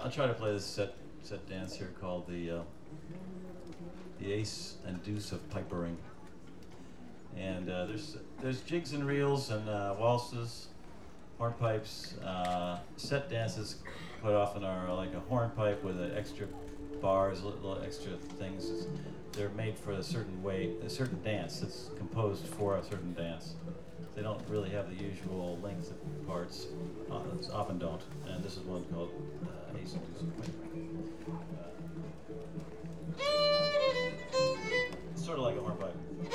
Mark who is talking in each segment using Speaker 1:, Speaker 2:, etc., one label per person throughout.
Speaker 1: I'll try to play this set dance here called the Ace and Deuce of Pipering. And there's jigs and reels and waltzes, hornpipes, set dances quite often are like a hornpipe with extra bars, little extra things. They're made for a certain way, a certain dance that's composed for a certain dance. They don't really have the usual length of parts, often don't. And this is one called Ace and Deuce of Pipering. It's sort of like a hornpipe.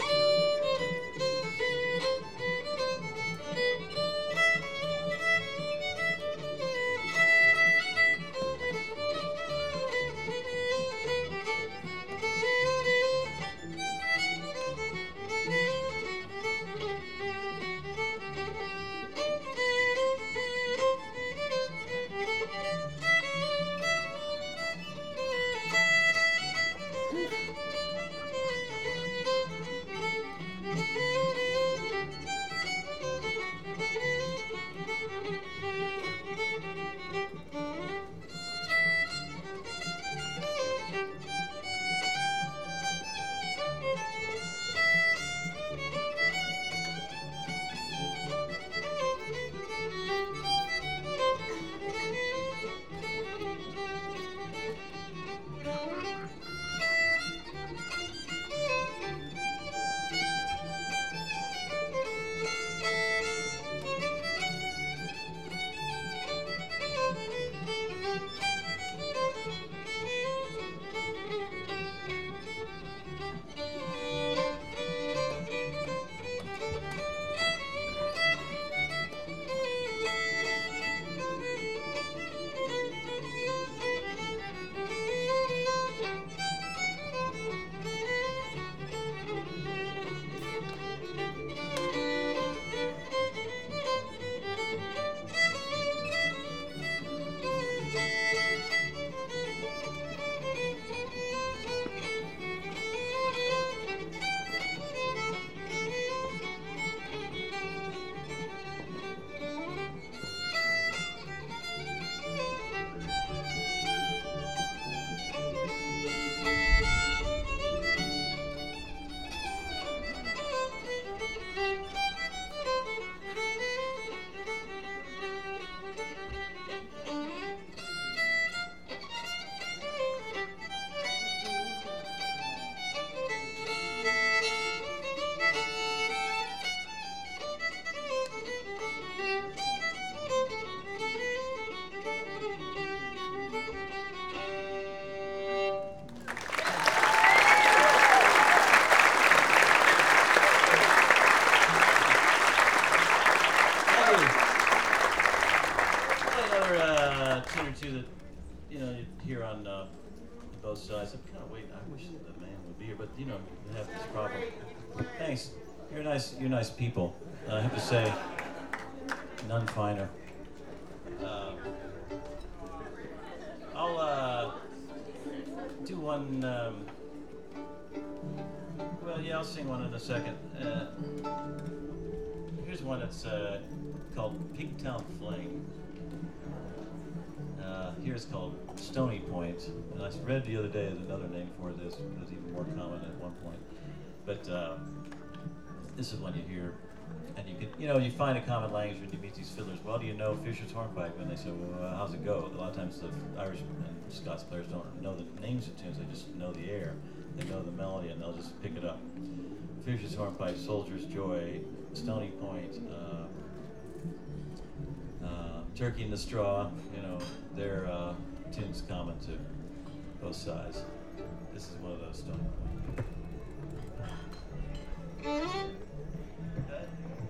Speaker 1: Both sides. I'm kind of waiting. I wish the man would be here, but you have this problem. Thanks. You're nice people. I have to say, none finer. I'll do one. I'll sing one in a second. Here's one that's called Pigtown Fling. Here's called Stony Point, and I read the other day that another name for this was even more common at one point. But this is one you hear, and you find a common language when you meet these fiddlers. Well, do you know Fisher's Hornpipe? And they say, well, how's it go? A lot of times the Irish and Scots players don't know the names of tunes; they just know the air, they know the melody, and they'll just pick it up. Fisher's Hornpipe, Soldier's Joy, Stony Point. Turkey in the Straw, they're tunes common to both sides. This is one of those Stony Point. Okay.